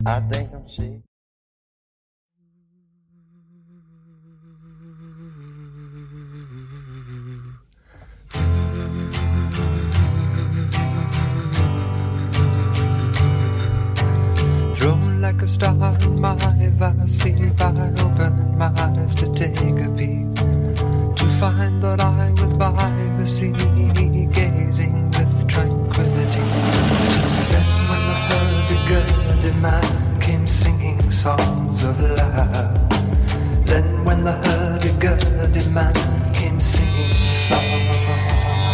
I think I'm sick. Thrown like a star in my vast sleep, I opened my eyes to take a peek, to find that I was by the sea, gazing with tranquility. Just then when the hurdy-gurdy man came singing songs of love, then when the hurdy-gurdy man came singing songs of love,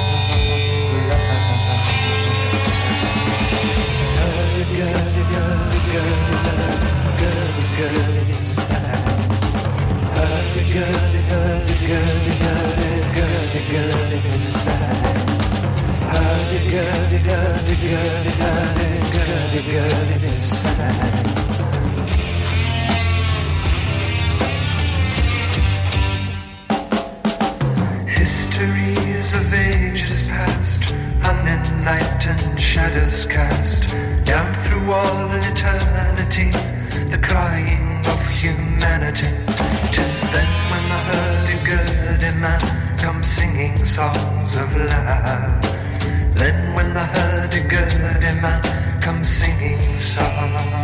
hurdy-gurdy, hurdy-gurdy, hurdy-gurdy sang. Hurdy-gurdy, hurdy-gurdy, hurdy-gurdy sang. Hurdy-gurdy, hurdy-gurdy, hurdy-gurdy sang. Histories of ages past, unenlightened shadows cast down through all eternity, the crying of humanity. 'Tis then when the hurdy-gurdy man comes singing songs of love. Then when the hurdy-gurdy man comes singing songs of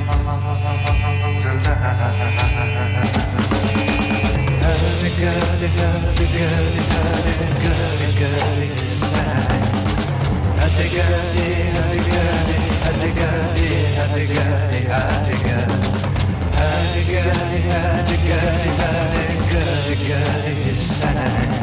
love. Hurdy-gurdy, hurdy-gurdy, hurdy-gurdy sang. Hurdy-gurdy, hurdy-gurdy, hurdy-gurdy, hurdy-gurdy, hurdy-gurdy. Hurdy-gurdy, hurdy-gurdy, hurdy-gurdy sang.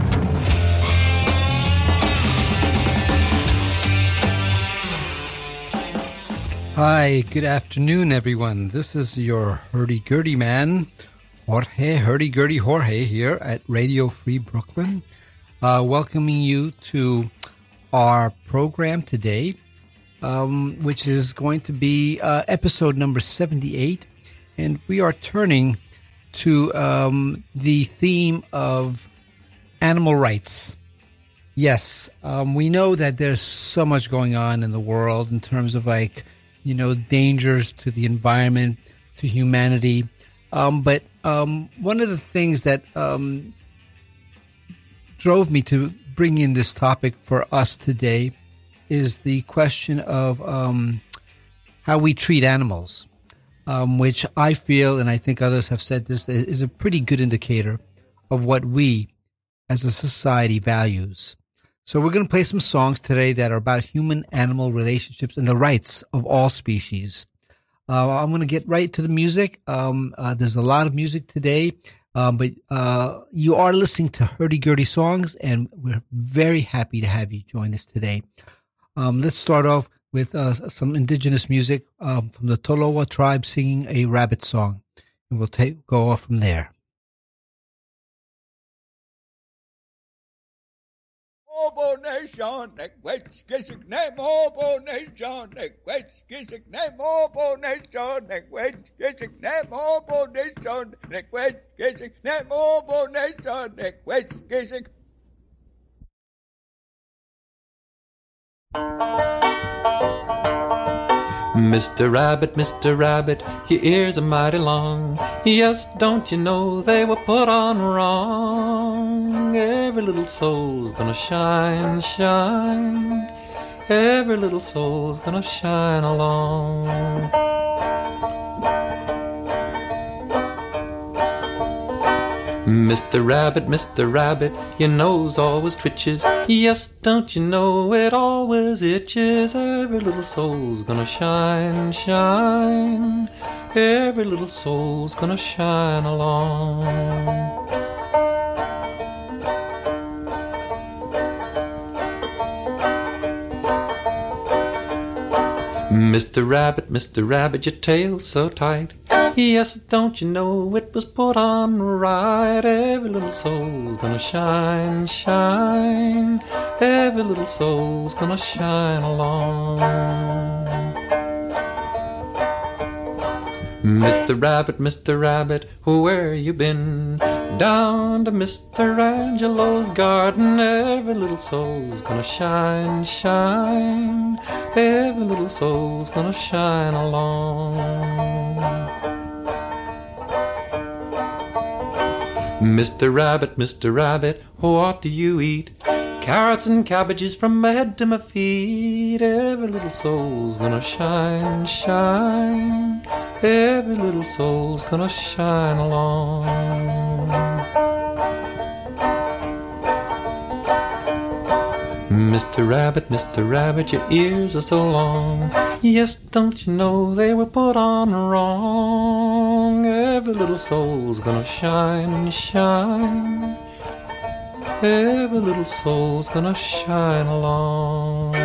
Hi, good afternoon, everyone. This is your hurdy-gurdy man, Jorge, hurdy-gurdy Jorge, here at Radio Free Brooklyn, welcoming you to our program today, which is going to be episode number 78, and we are turning to the theme of animal rights. Yes, we know that there's so much going on in the world in terms of dangers to the environment, to humanity. But one of the things that drove me to bring in this topic for us today is the question of how we treat animals, which I feel, and I think others have said this, is a pretty good indicator of what we as a society values. So we're going to play some songs today that are about human-animal relationships and the rights of all species. I'm going to get right to the music. There's a lot of music today, but you are listening to hurdy-gurdy songs, and we're very happy to have you join us today. Let's start off with some indigenous music from the Tolowa tribe singing a rabbit song, and we'll go off from there. Mobo Nation, West Kissing, Mobo Nation, West Kissing, Mobo Nation, West Kissing, Mobo Nation, West Kissing, Mobo Nation, West Kissing. Mr. Rabbit, your ears are mighty long. Yes, don't you know they were put on wrong? Every little soul's gonna shine, shine. Every little soul's gonna shine along. Mr. Rabbit, your nose always twitches. Yes, don't you know it always itches? Every little soul's gonna shine, shine. Every little soul's gonna shine along. Mr. Rabbit, your tail's so tight. Yes, don't you know it was put on right? Every little soul's gonna shine, shine. Every little soul's gonna shine along. Mr. Rabbit, where you been? Down to Mr. Angelo's garden. Every little soul's gonna shine, shine. Every little soul's gonna shine along. Mr. Rabbit, what do you eat? Carrots and cabbages from my head to my feet. Every little soul's gonna shine, shine. Every little soul's gonna shine along. Mr. Rabbit, your ears are so long. Yes, don't you know they were put on wrong? Every little soul's gonna shine, shine. Every little soul's gonna shine along.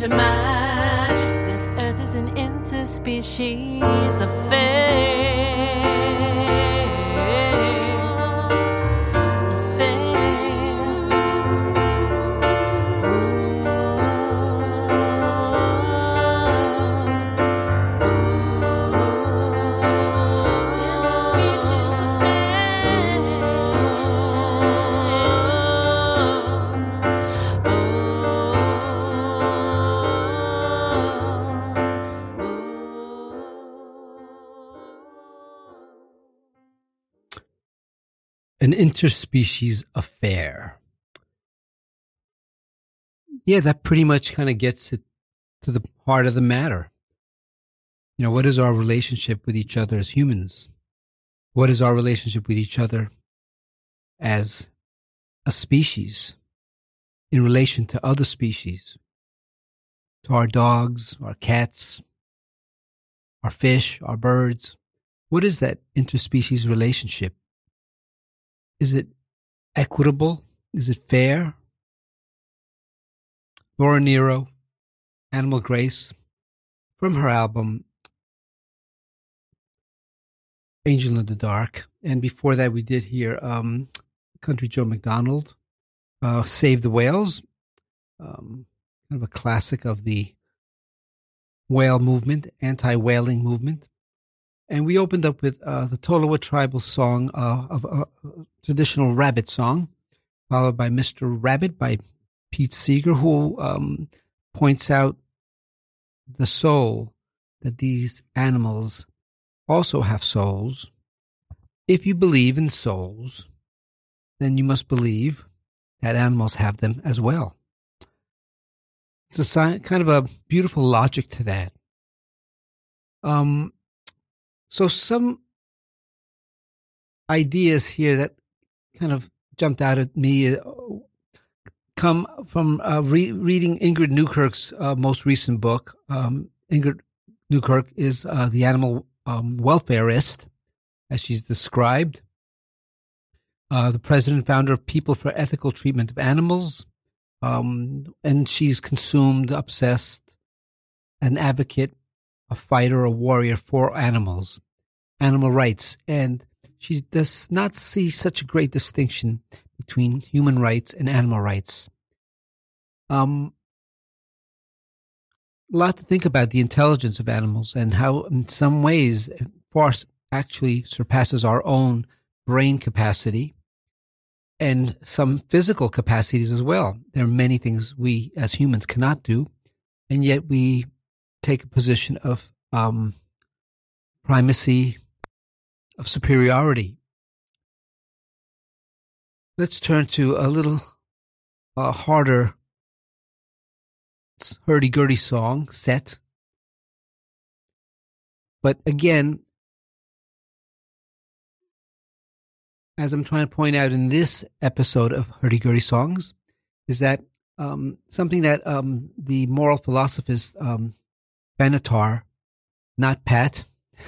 to mind. This earth is an interspecies affair. An interspecies affair. Yeah, that pretty much kind of gets to the heart of the matter. You know, what is our relationship with each other as humans? What is our relationship with each other as a species in relation to other species? To our dogs, our cats, our fish, our birds. What is that interspecies relationship? Is it equitable? Is it fair? Laura Nyro, Animal Grace, from her album Angel in the Dark. And before that, we did hear Country Joe McDonald, Save the Whales, kind of a classic of the whale movement, anti-whaling movement. And we opened up with the Tolowa tribal song of a traditional rabbit song, followed by Mr. Rabbit by Pete Seeger, who points out the soul, that these animals also have souls. If you believe in souls, then you must believe that animals have them as well. It's a kind of a beautiful logic to that. So some ideas here that kind of jumped out at me come from reading Ingrid Newkirk's most recent book. Ingrid Newkirk is the animal welfareist, as she's described, the president and founder of People for Ethical Treatment of Animals, and she's consumed, obsessed, an advocate, a fighter, a warrior for animals, animal rights. And she does not see such a great distinction between human rights and animal rights. A lot to think about the intelligence of animals and how in some ways far actually surpasses our own brain capacity and some physical capacities as well. There are many things we as humans cannot do, and yet we take a position of primacy, of superiority. Let's turn to a little harder hurdy-gurdy song set. But again, as I'm trying to point out in this episode of Hurdy-Gurdy Songs, is that something that the moral philosophist Benatar, not Pat,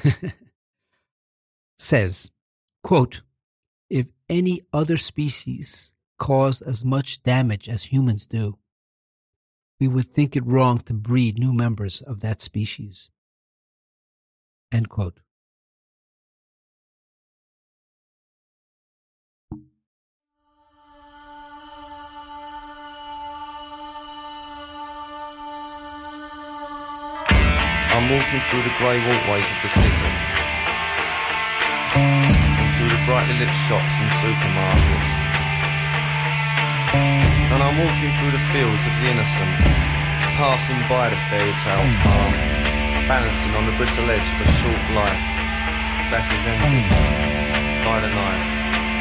says, quote, "If any other species caused as much damage as humans do, we would think it wrong to breed new members of that species." End quote. I'm walking through the grey walkways of the city, and through the brightly lit shops and supermarkets, and I'm walking through the fields of the innocent, passing by the fairy tale farm, balancing on the brittle edge of a short life that is ended by the knife.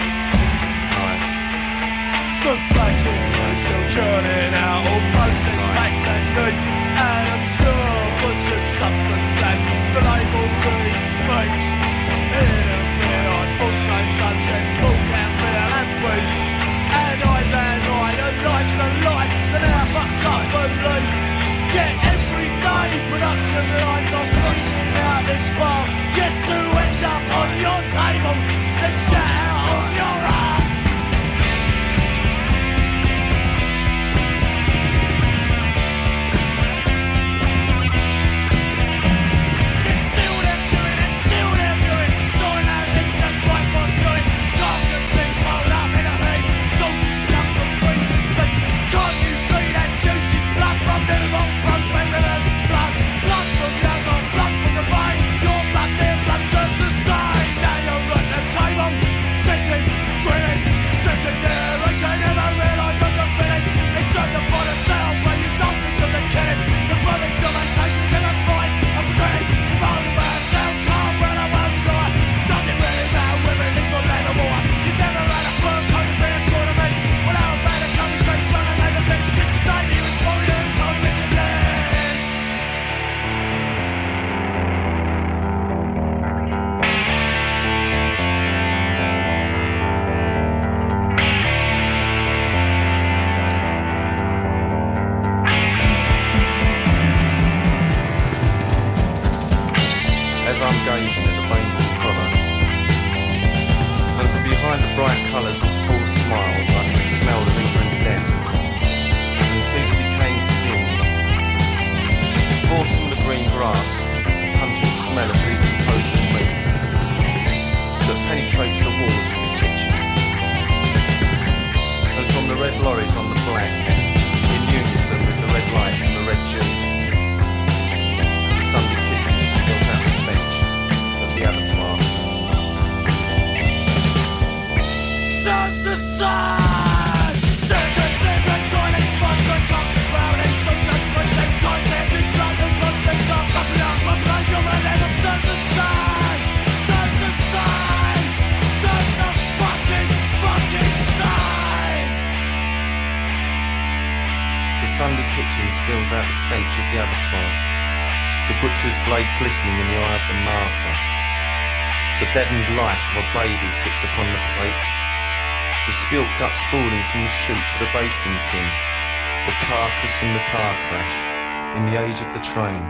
The factory is still churning out all processed baked and neat and obscure butchered substance, and the label reads meat. In a beer on false names such as pork and veal and beef, and eyes and eye, and life's a life that our fucked up belief. Yet every day production lines are pushing out this farce, just to end up on your tables and shout out of your ass. The Sunday kitchen spills out the stench of the abattoir, the butcher's blade glistening in the eye of the master. The deadened life of a baby sits upon the plate, the spilt guts falling from the chute to the basting tin, the carcass from the car crash in the age of the train.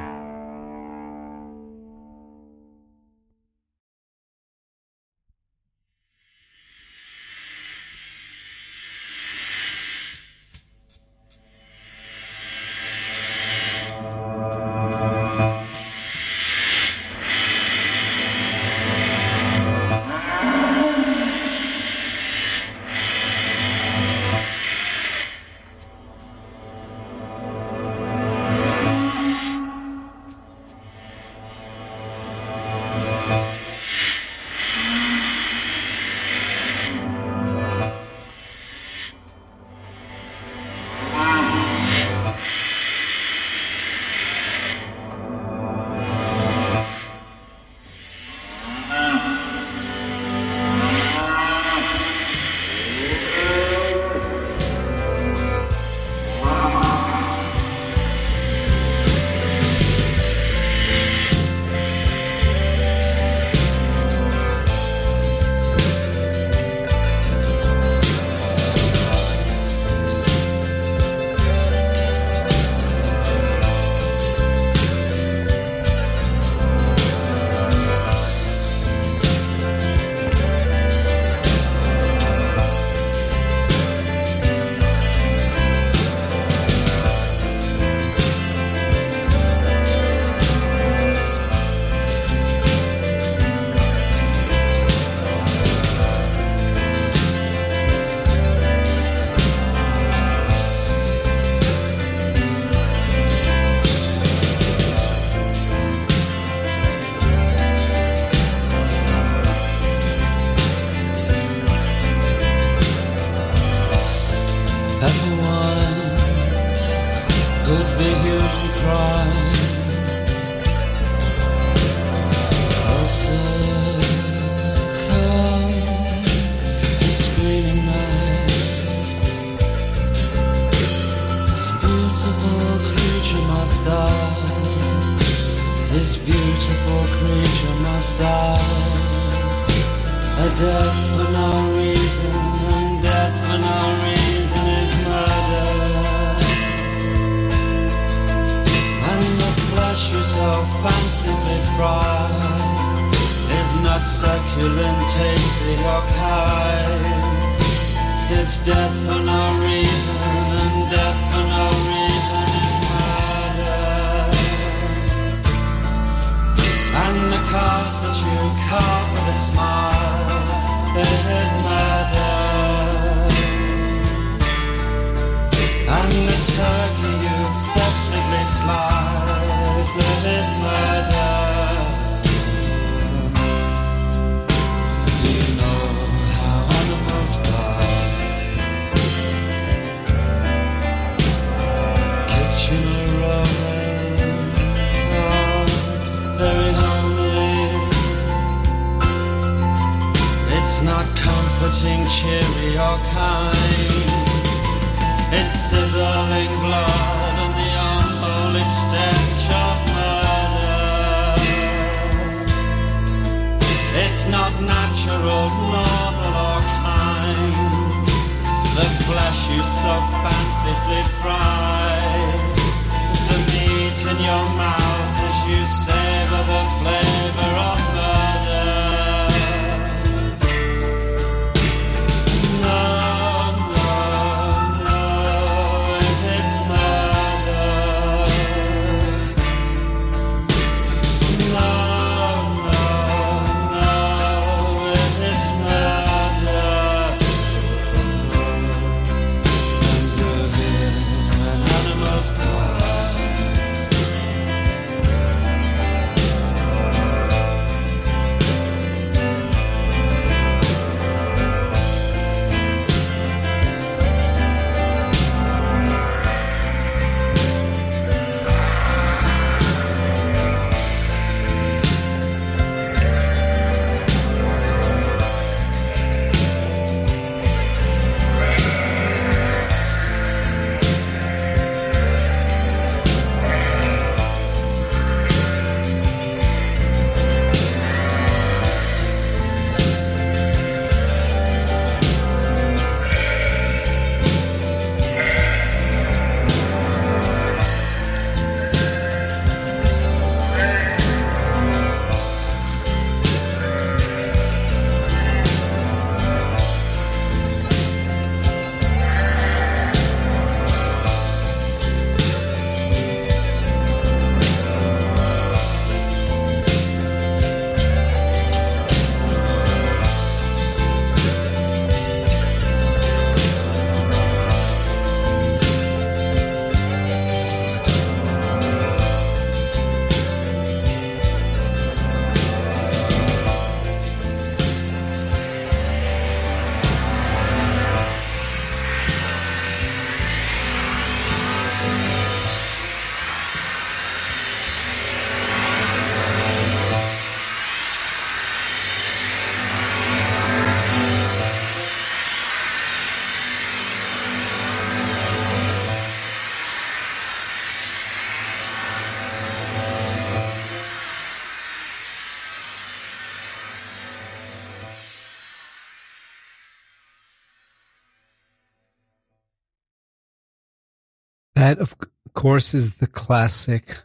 That, of course, is the classic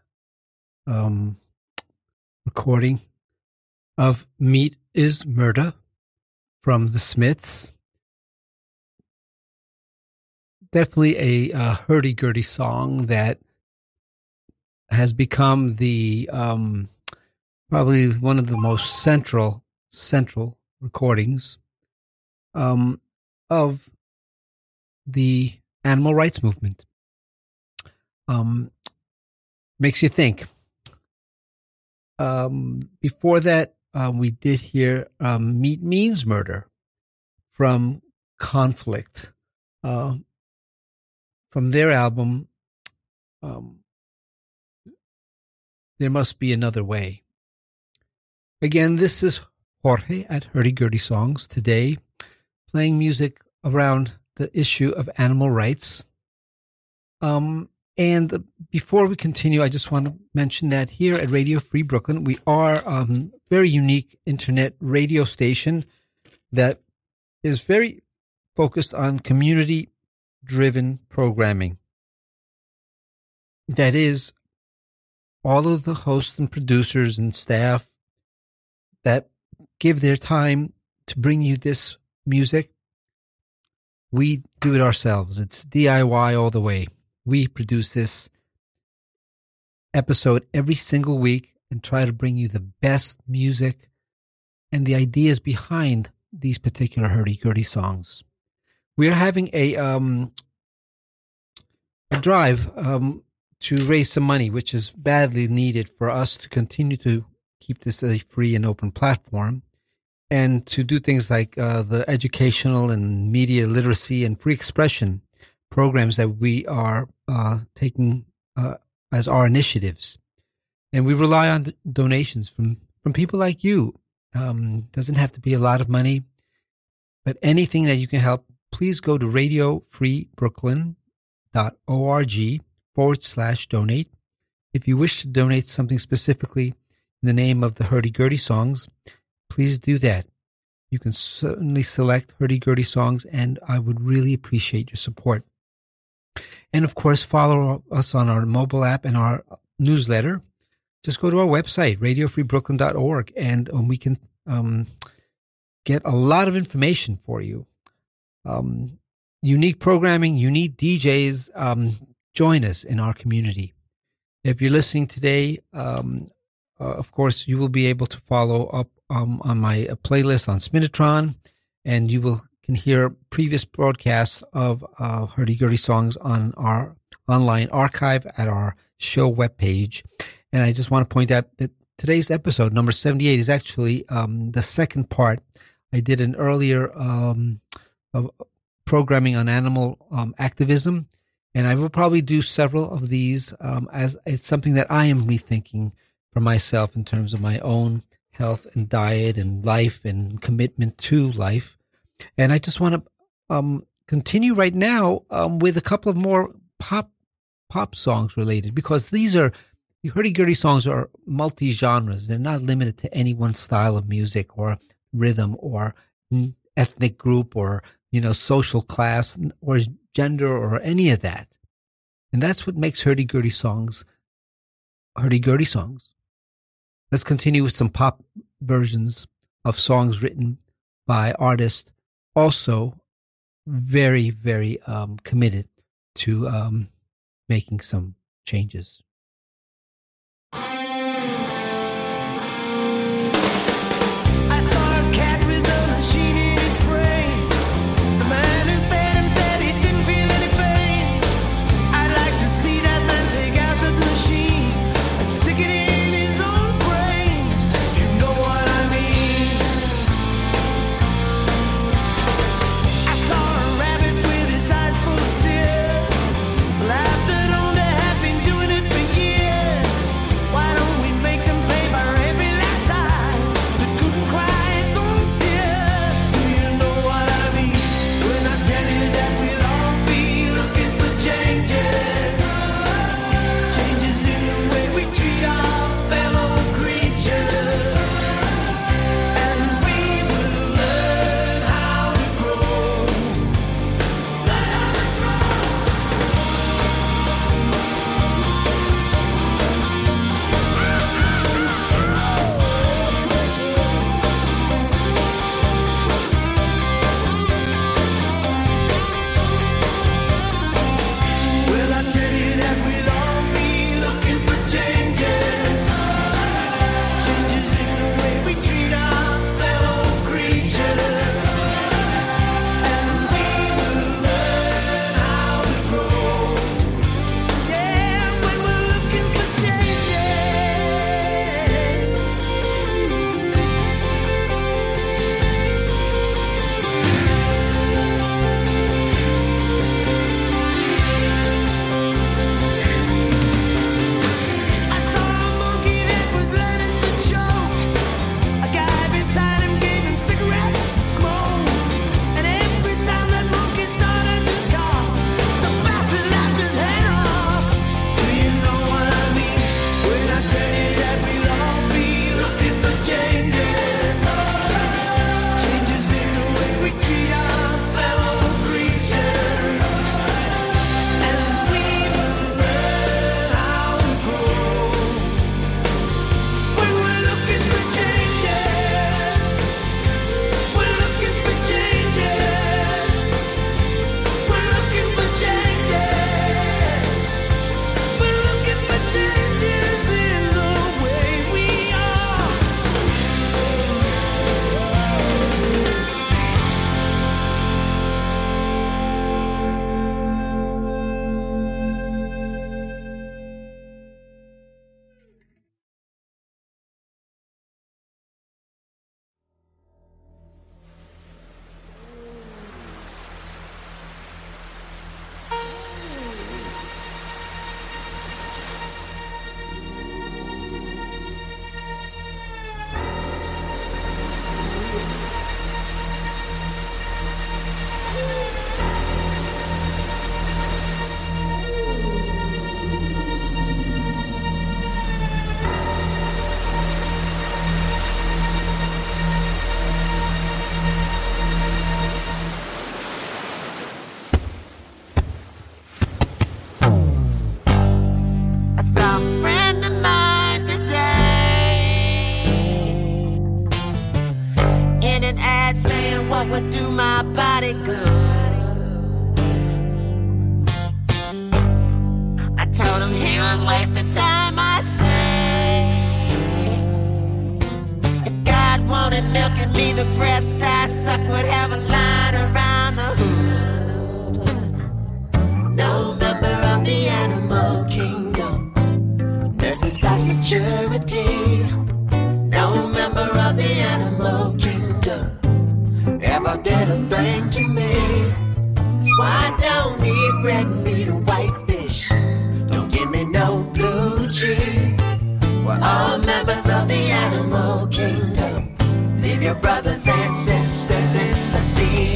recording of Meat is Murder from the Smiths. Definitely a hurdy-gurdy song that has become the probably one of the most central recordings of the animal rights movement. Makes you think. Before that, we did hear Meat Means Murder from Conflict, from their album There Must Be Another Way. Again, this is Jorge at Hurdy Gurdy Songs today, playing music around the issue of animal rights. And before we continue, I just want to mention that here at Radio Free Brooklyn, we are a very unique internet radio station that is very focused on community-driven programming. That is, all of the hosts and producers and staff that give their time to bring you this music, we do it ourselves. It's DIY all the way. We produce this episode every single week and try to bring you the best music and the ideas behind these particular hurdy-gurdy songs. We are having a drive to raise some money, which is badly needed for us to continue to keep this a free and open platform and to do things like the educational and media literacy and free expression programs that we are taking as our initiatives. And we rely on donations from people like you. Doesn't have to be a lot of money, but anything that you can help, please go to radiofreebrooklyn.org/donate. If you wish to donate something specifically in the name of the hurdy-gurdy songs, please do that. You can certainly select hurdy-gurdy songs, and I would really appreciate your support. And, of course, follow us on our mobile app and our newsletter. Just go to our website, radiofreebrooklyn.org, and we can get a lot of information for you. Unique programming, unique DJs. Join us in our community. If you're listening today, of course, you will be able to follow up on my playlist on Spinitron, and you can hear previous broadcasts of hurdy-gurdy songs on our online archive at our show webpage. And I just want to point out that today's episode, number 78, is actually the second part. I did an earlier of programming on animal activism, and I will probably do several of these as it's something that I am rethinking for myself in terms of my own health and diet and life and commitment to life. And I just want to continue right now with a couple of more pop songs related, because the hurdy-gurdy songs are multi-genres. They're not limited to any one style of music or rhythm or ethnic group or, social class or gender or any of that. And that's what makes hurdy-gurdy songs hurdy-gurdy songs. Let's continue with some pop versions of songs written by artists also very, very committed to making some changes. Laughter on the have been doing it for was wasted time, I say. If God wanted milk in me, the breast I suck would have a line around the hood. No member of the animal kingdom nurses past maturity. No member of the animal kingdom ever did a thing to me. That's why I don't eat red meat or white fish. Don't give me no blue cheese. We're all members of the animal kingdom. Leave your brothers and sisters in the sea.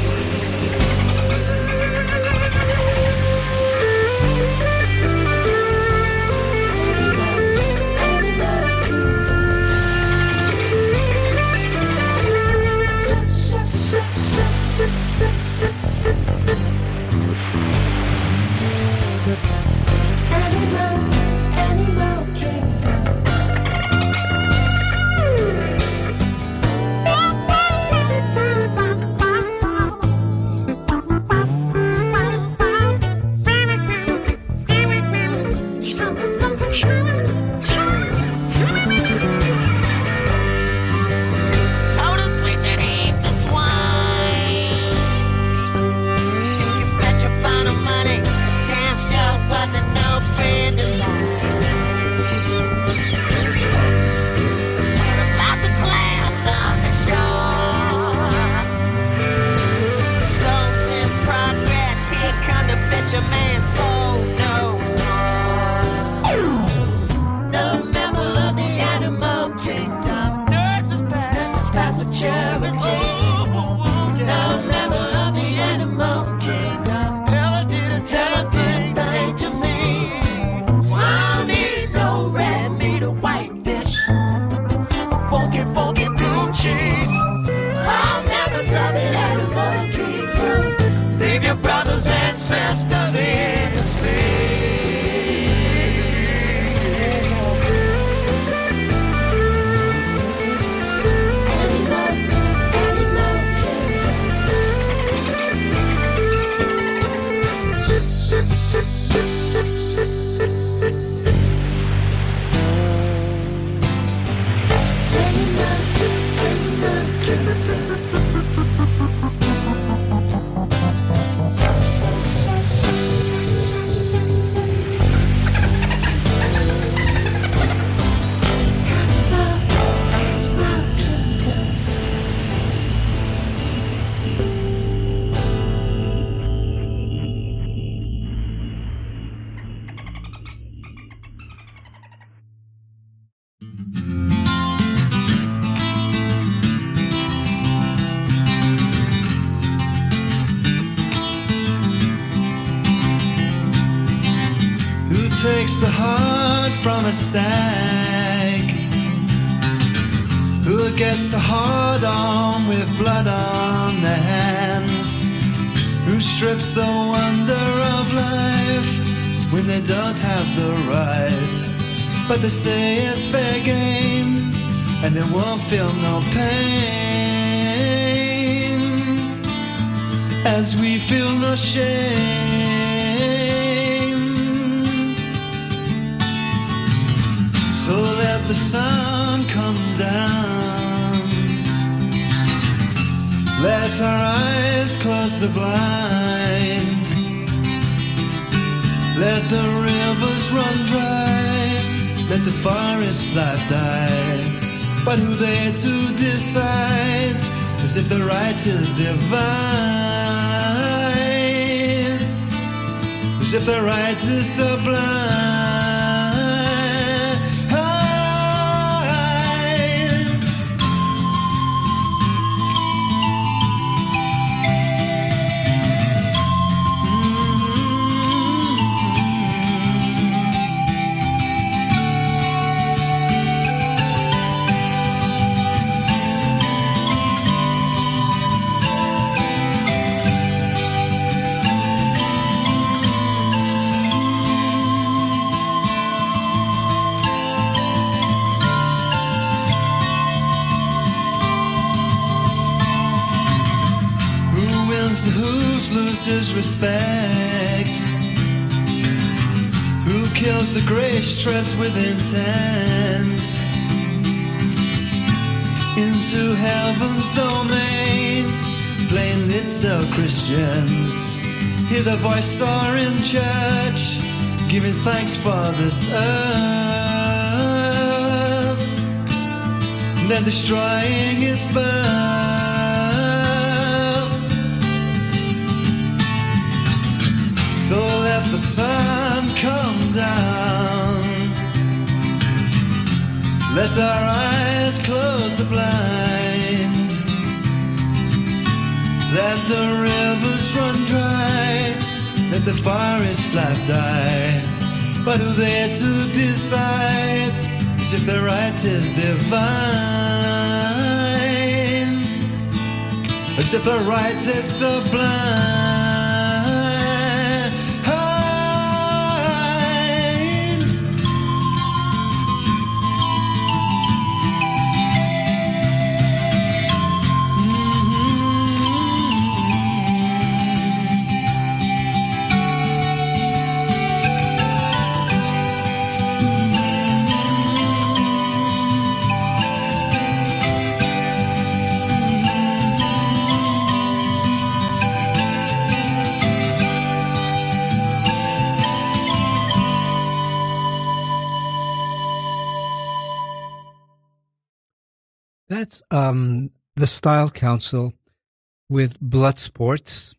Animal kingdom. Takes the heart from a stag, who gets the heart on with blood on their hands, who strips the wonder of life when they don't have the right, but they say it's fair game and they won't feel no pain, as we feel no shame. So let the sun come down, let our eyes close the blind, let the rivers run dry, let the forest life die. But who they to decide as if the right is divine, as if the right is sublime. Who loses respect? Who kills the grey stress with intent into heaven's domain. Plain little Christians hear the voice or in church, giving thanks for this earth, then destroying its birth. So let the sun come down, let our eyes close the blind, let the rivers run dry, let the forest life die. But who they to decide is if the right is divine, as if the right is sublime. That's the Style Council with Blood Sports.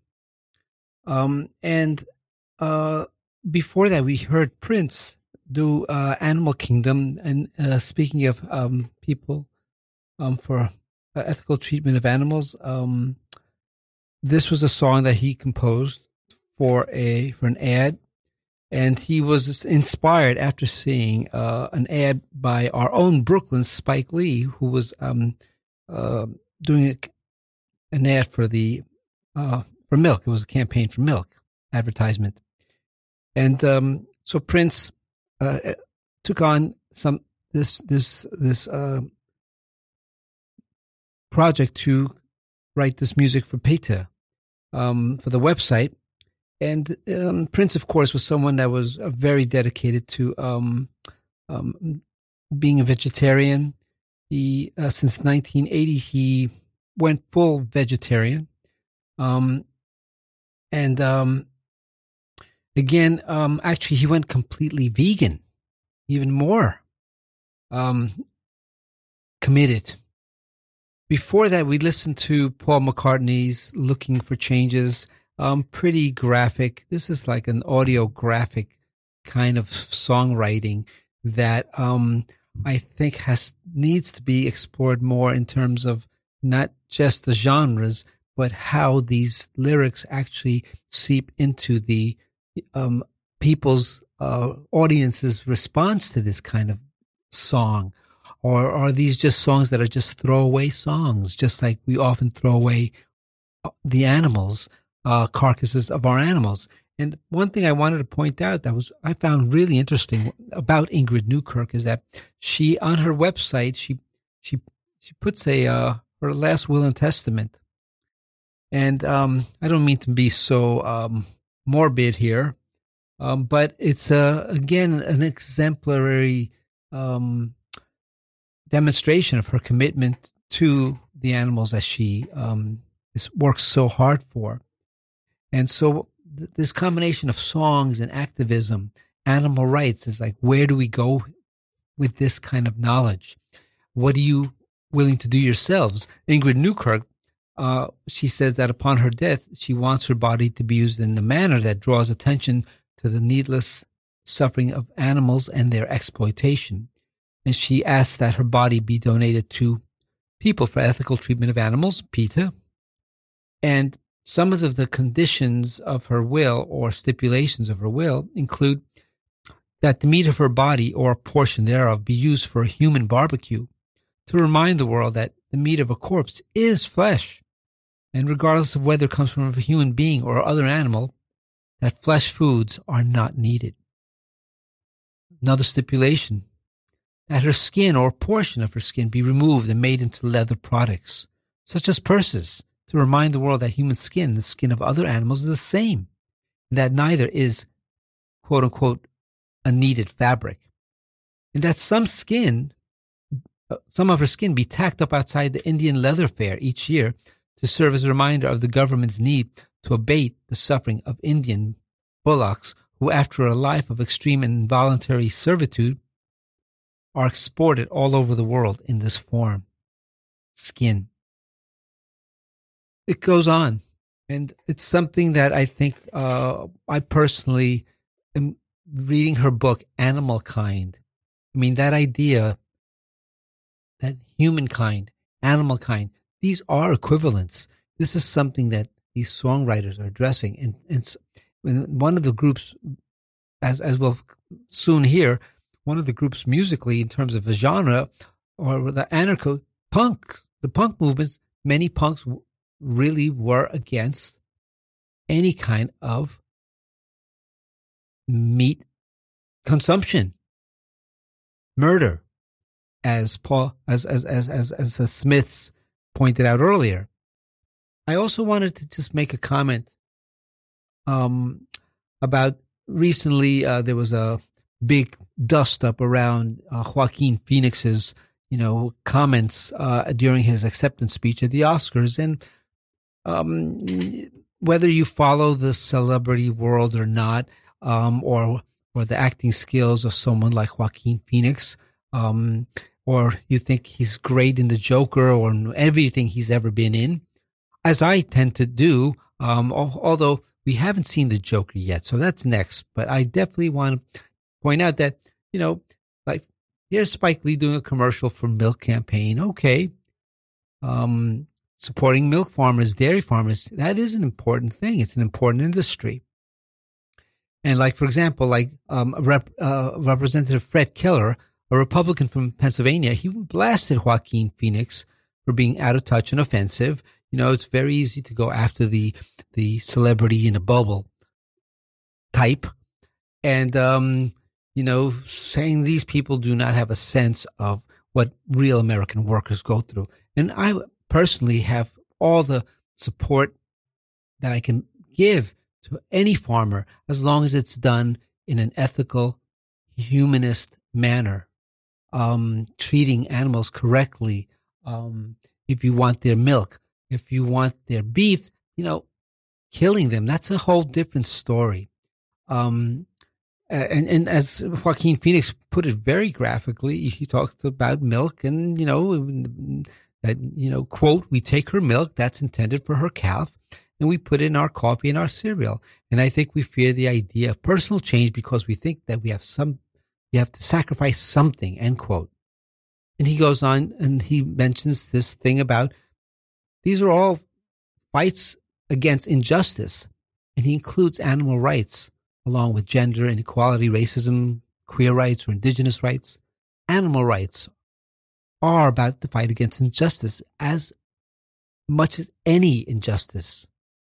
And before that, we heard Prince do Animal Kingdom. And speaking of people for ethical treatment of animals, this was a song that he composed for an ad. And he was inspired after seeing an ad by our own Brooklyn Spike Lee, who was doing an ad for for milk. It was a campaign for milk advertisement, and so Prince took on this project to write this music for PETA for the website. And Prince, of course, was someone that was very dedicated to being a vegetarian. He since 1980 he went full vegetarian, again, actually, he went completely vegan, even more committed. Before that, we listened to Paul McCartney's "Looking for Changes." Pretty graphic. This is like an audio graphic kind of songwriting that I think needs to be explored more in terms of not just the genres, but how these lyrics actually seep into the people's audience's response to this kind of song. Or are these just songs that are just throwaway songs, just like we often throw away the animals, carcasses of our animals? And one thing I wanted to point out I found really interesting about Ingrid Newkirk is that she, on her website, she puts her last will and testament. And I don't mean to be so morbid here, but it's again an exemplary demonstration of her commitment to the animals that she works so hard for. And so this combination of songs and activism, animal rights, is like, where do we go with this kind of knowledge? What are you willing to do yourselves? Ingrid Newkirk, she says that upon her death, she wants her body to be used in a manner that draws attention to the needless suffering of animals and their exploitation. And she asks that her body be donated to People for Ethical Treatment of Animals, PETA. And some of the conditions of her will, or stipulations of her will, include that the meat of her body or a portion thereof be used for a human barbecue, to remind the world that the meat of a corpse is flesh, and regardless of whether it comes from a human being or other animal, that flesh foods are not needed. Another stipulation, that her skin or a portion of her skin be removed and made into leather products, such as purses, to remind the world that human skin and the skin of other animals is the same, and that neither is, quote unquote, unneeded fabric. And that some of her skin be tacked up outside the Indian Leather Fair each year to serve as a reminder of the government's need to abate the suffering of Indian bullocks who, after a life of extreme and involuntary servitude, are exported all over the world in this form, skin. It goes on, and it's something that I think I personally am reading her book, Animal Kind. I mean, that idea that humankind, animal kind, these are equivalents. This is something that these songwriters are addressing. And one of the groups, as we'll soon hear, one of the groups musically in terms of a genre, or the anarcho-punk, the punk movements, many punks really were against any kind of meat consumption, murder, as the Smiths pointed out earlier. I also wanted to just make a comment about recently there was a big dust up around Joaquin Phoenix's comments during his acceptance speech at the Oscars, and whether you follow the celebrity world or not, or the acting skills of someone like Joaquin Phoenix, or you think he's great in The Joker or in everything he's ever been in, as I tend to do, although we haven't seen The Joker yet, so that's next. But I definitely want to point out that, like, here's Spike Lee doing a commercial for Milk Campaign. Okay. Supporting milk farmers, dairy farmers, that is an important thing. It's an important industry. And like, for example, like Representative Fred Keller, a Republican from Pennsylvania, he blasted Joaquin Phoenix for being out of touch and offensive. It's very easy to go after the celebrity in a bubble type. And, saying these people do not have a sense of what real American workers go through. And I personally have all the support that I can give to any farmer as long as it's done in an ethical, humanist manner, treating animals correctly. If you want their milk, if you want their beef, killing them, that's a whole different story. And as Joaquin Phoenix put it very graphically, he talked about milk and, that, quote, we take her milk that's intended for her calf and we put it in our coffee and our cereal. And I think we fear the idea of personal change because we think that we have to sacrifice something, end quote. And he goes on and he mentions this thing about these are all fights against injustice. And he includes animal rights along with gender inequality, racism, queer rights, or indigenous rights. Animal rights are about the fight against injustice as much as any injustice.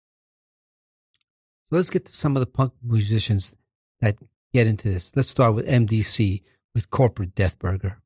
So let's get to some of the punk musicians that get into this. Let's start with MDC with Corporate Death Burger.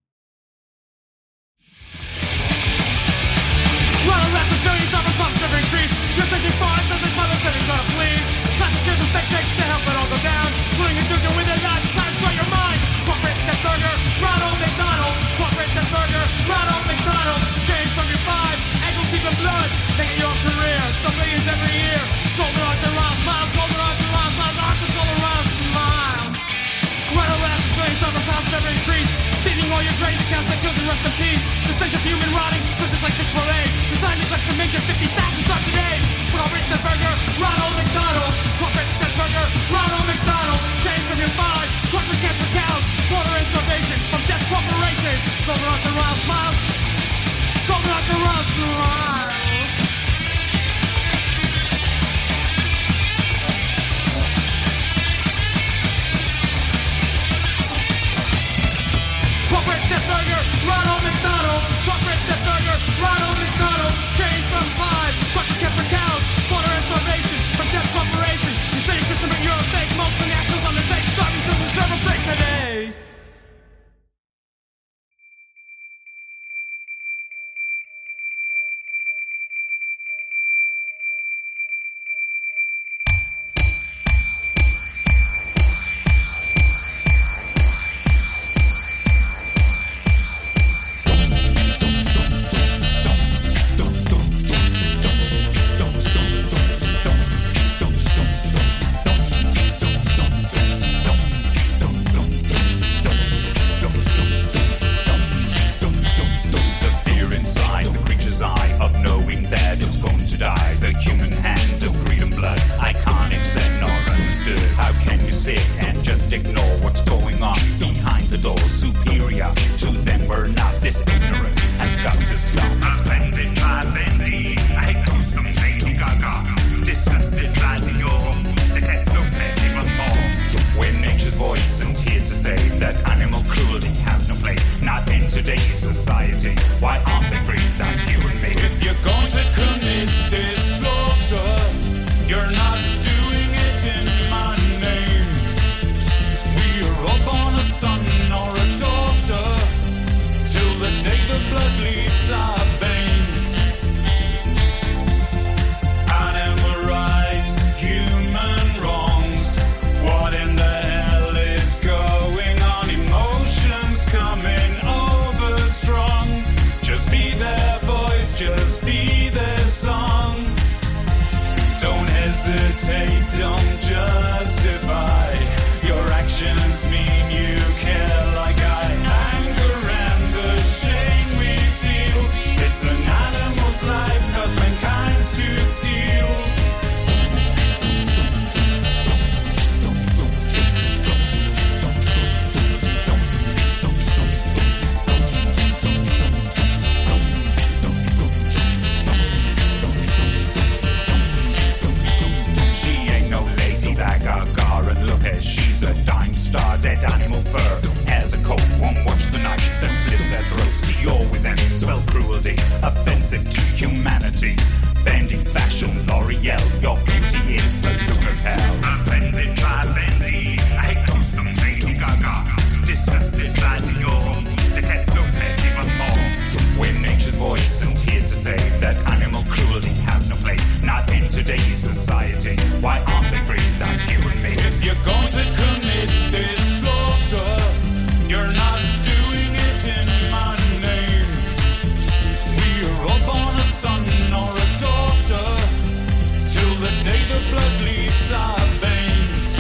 Sugar increase. You're searching for it, so this mother said he's gonna please. Plastic chairs and fake shakes to help it all go down. Pulling a juju with a knife, trying to destroy your mind. Corporate Death Burger, Ronald McDonald. Corporate Death Burger, Ronald McDonald. Change from your 5, ankles deep in blood. Making your career, some millions every year. Golden hearts and round smiles, golden hearts and round smiles, hearts and golden round smiles. Ronald lasts millions of pounds never increase. Beating all your grain to cast the children rest in peace. The stench of human rotting, just like fish fillet. The sign neglects to mention 50,000 start today. Corporate Death Burger, Ronald McDonald. Corporate Death Burger, Ronald McDonald. Change from your 5, torture camps for cows. Slaughter and starvation from Death Corporation. Golden hearts and round smiles. Golden hearts and round smiles. Corporate Death Burger, Ronald McDonald. Corporate Death Burger, Ronald McDonald. Change from 5, torture camp for cows. Slaughter and starvation from Death Corporation. You say you're Christian, but you're a fake. Multinationals on the take, starting to deserve a break today. or superior to them. We're not this ignorant, has got to stop. Offended by Bendy, I hate some Lady Gaga. Disgusted by Dior, detest Lopez even more. We're nature's voice and here to say that animal cruelty has no place, not in today's society. Why aren't they free like you and me? If you're going to commit this slaughter, you're not doing it in my name. We're all born a son or a daughter, till the day the blood leaves our veins. Animal rights, human wrongs. What in the hell is going on? Emotions coming over strong. Just be their voice, just be their song. Don't hesitate, don't justify. Your actions mean you care like I. Anger and the shame we feel. It's an animal's life, got mankind's to steal. She ain't no Lady Gaga and Lopez. She's a dying star, dead animal fur. As a coat, won't watch the night that slits their throats. Dior with them, spell cruelty, offensive to humanity. Bending fashion, L'Oreal, your beauty is the look of hell. Offended by Bendy, I hate some Lady Gaga. Disgusted by Dior, detest Lopez even more. We're nature's voice and here to say that animal cruelty has no place, not in today's society. Why aren't they free like you and me? If you're going to commit this slaughter, you're not doing it in my name. We're all born a son or a daughter, till the day the blood leaves our veins.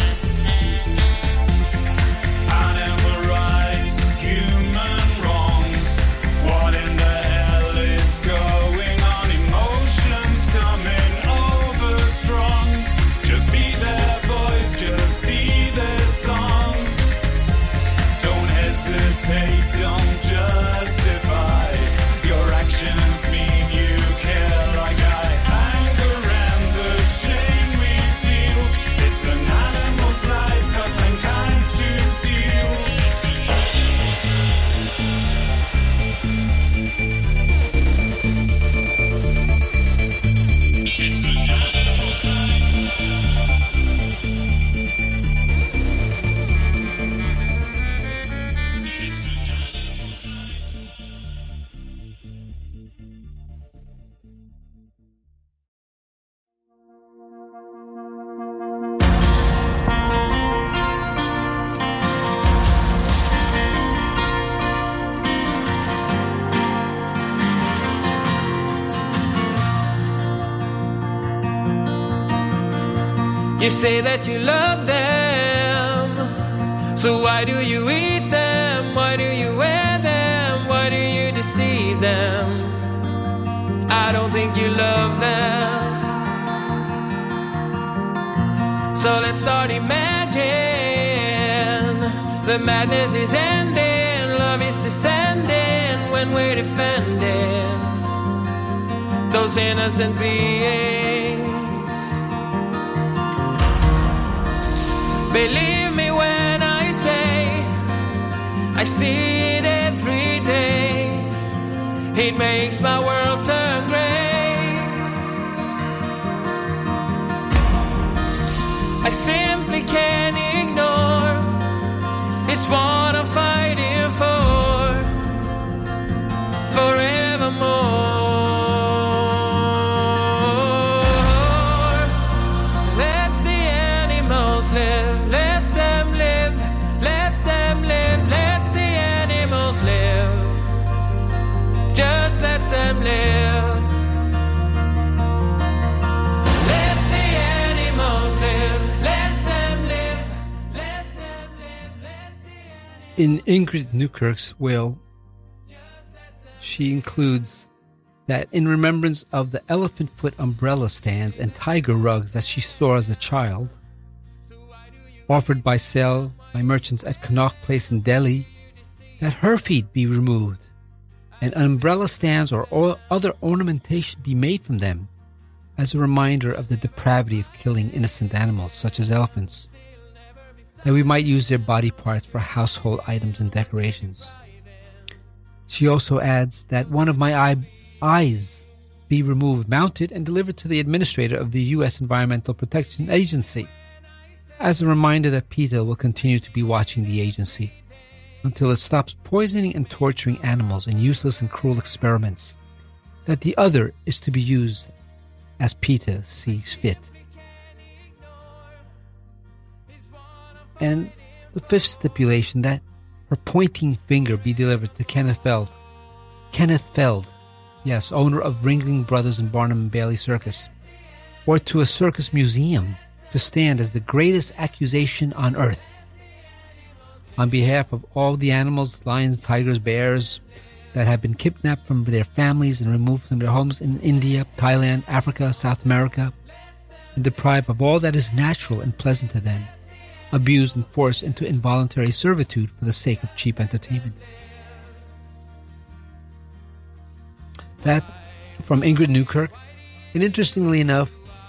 Animal rights, human wrongs. What in the hell is going on? Emotions coming over strong. Just be their voice, just be their song. Don't hesitate, don't justify. Your actions mean you care like I. Anger and the shame we feel. It's an animal's life, got mankind's to steal. It's an animal's You say that you love them, so why do you eat them? Why do you wear them? Why do you deceive them? I don't think you love them. So let's start imagining the madness is ending, love is descending when we're defending those innocent beings. Believe me when I say I see it every day. It makes my world turn gray. I simply can't ignore. It's what I'm fighting for forevermore. Let the animals live. Let them live. Let them live. Let the animals live. Just let them live. Let the animals live. Let them live. Let them live. Let the animals. In Ingrid Newkirk's will, she includes that in remembrance of the elephant foot umbrella stands and tiger rugs that she saw as a child, offered by sale by merchants at Connaught Place in Delhi, that her feet be removed, and umbrella stands or other ornamentation be made from them, as a reminder of the depravity of killing innocent animals such as elephants, that we might use their body parts for household items and decorations. She also adds that one of my eyes be removed, mounted, and delivered to the administrator of the U.S. Environmental Protection Agency, as a reminder that PETA will continue to be watching the agency until it stops poisoning and torturing animals in useless and cruel experiments, that the other is to be used as PETA sees fit. And the fifth stipulation, that her pointing finger be delivered to Kenneth Feld, yes, owner of Ringling Brothers and Barnum and Bailey Circus, or to a circus museum, to stand as the greatest accusation on earth. On behalf of all the animals, lions, tigers, bears, that have been kidnapped from their families and removed from their homes in India, Thailand, Africa, South America, and deprived of all that is natural and pleasant to them, abused and forced into involuntary servitude for the sake of cheap entertainment. That from Ingrid Newkirk. And interestingly enough,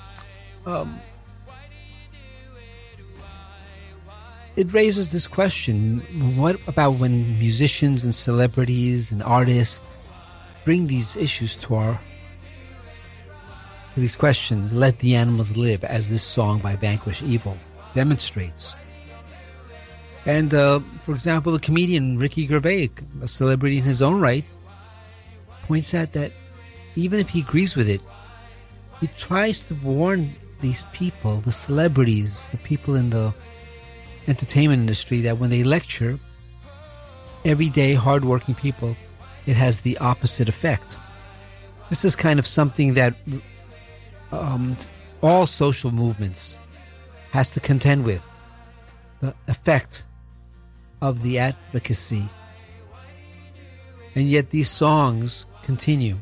it raises this question: what about when musicians and celebrities and artists bring these issues to these questions? Let the animals live, as this song by Vanquish Evil demonstrates. And for example, the comedian Ricky Gervais, a celebrity in his own right, points out that even if he agrees with it, he tries to warn these people, the celebrities, the people in the entertainment industry, that when they lecture everyday hardworking people, it has the opposite effect. This is kind of something that all social movements has to contend with, the effect of the advocacy. And yet these songs continue.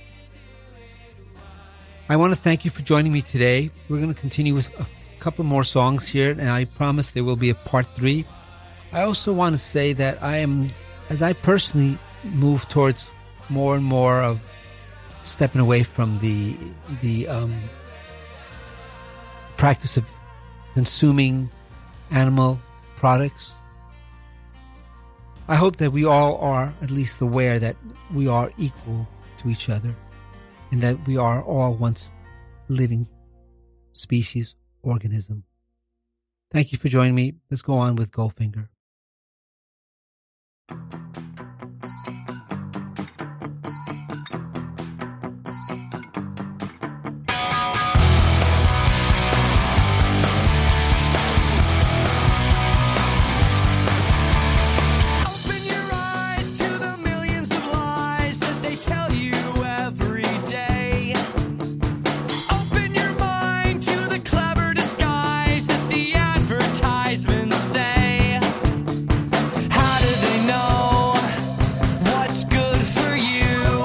I want to thank you for joining me today. We're going to continue with a couple more songs here, and I promise there will be a part 3. I also want to say that as I personally move towards more and more of stepping away from the practice of consuming animal products, I hope that we all are at least aware that we are equal to each other, and that we are all once living species, organism. Thank you for joining me. Let's go on with Goldfinger. Say, how do they know what's good for you?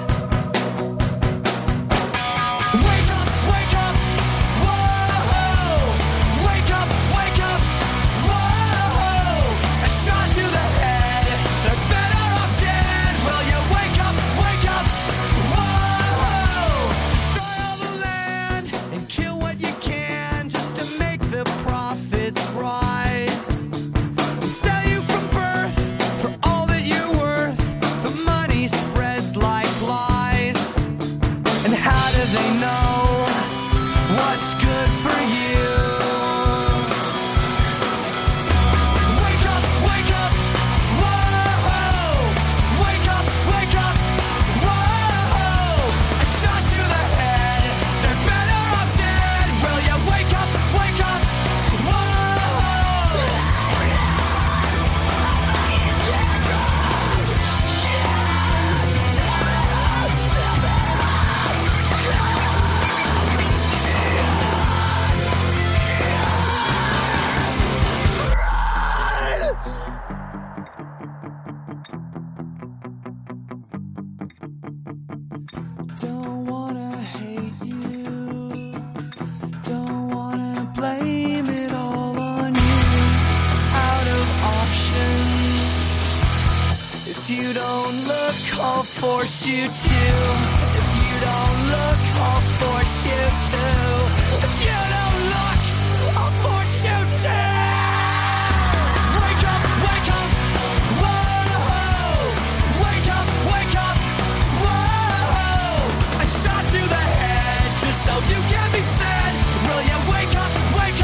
Wake up, whoa! Wake up, whoa! A shot to the head, they're better off dead. Will you wake up, whoa! Destroy all the land and kill what you can just to make the profits rise. Sell you from birth for all that you're worth. The money spreads like lies. And how do they know what's good for you? Wake up, whoa! Wake up, whoa! A shot to the head, they're better off dead. Will you wake up, whoa! If you don't look, I'll force you to. If you don't look, I'll force you to. If you don't look, I'll force you to. Wake up, whoa. Wake up, whoa. A shot to the head just so you can be fed. Will you wake up,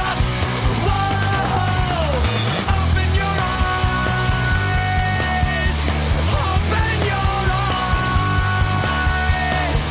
whoa. Open your eyes. Open your eyes.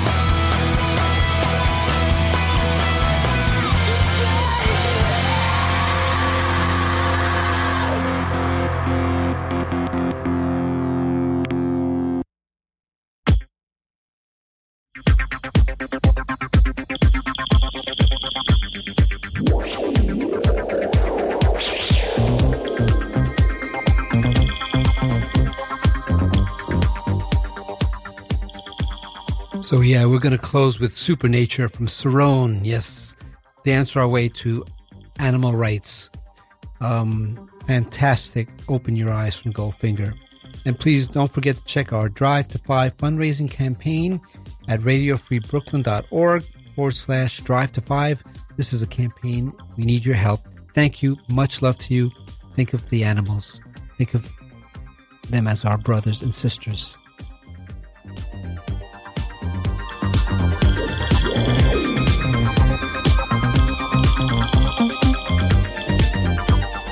So yeah, we're going to close with Supernature from Cerrone. Yes, dance our way to animal rights. Fantastic Open Your Eyes from Goldfinger. And please don't forget to check our Drive to 5 fundraising campaign at radiofreebrooklyn.org/Drive to 5. This is a campaign. We need your help. Thank you. Much love to you. Think of the animals. Think of them as our brothers and sisters.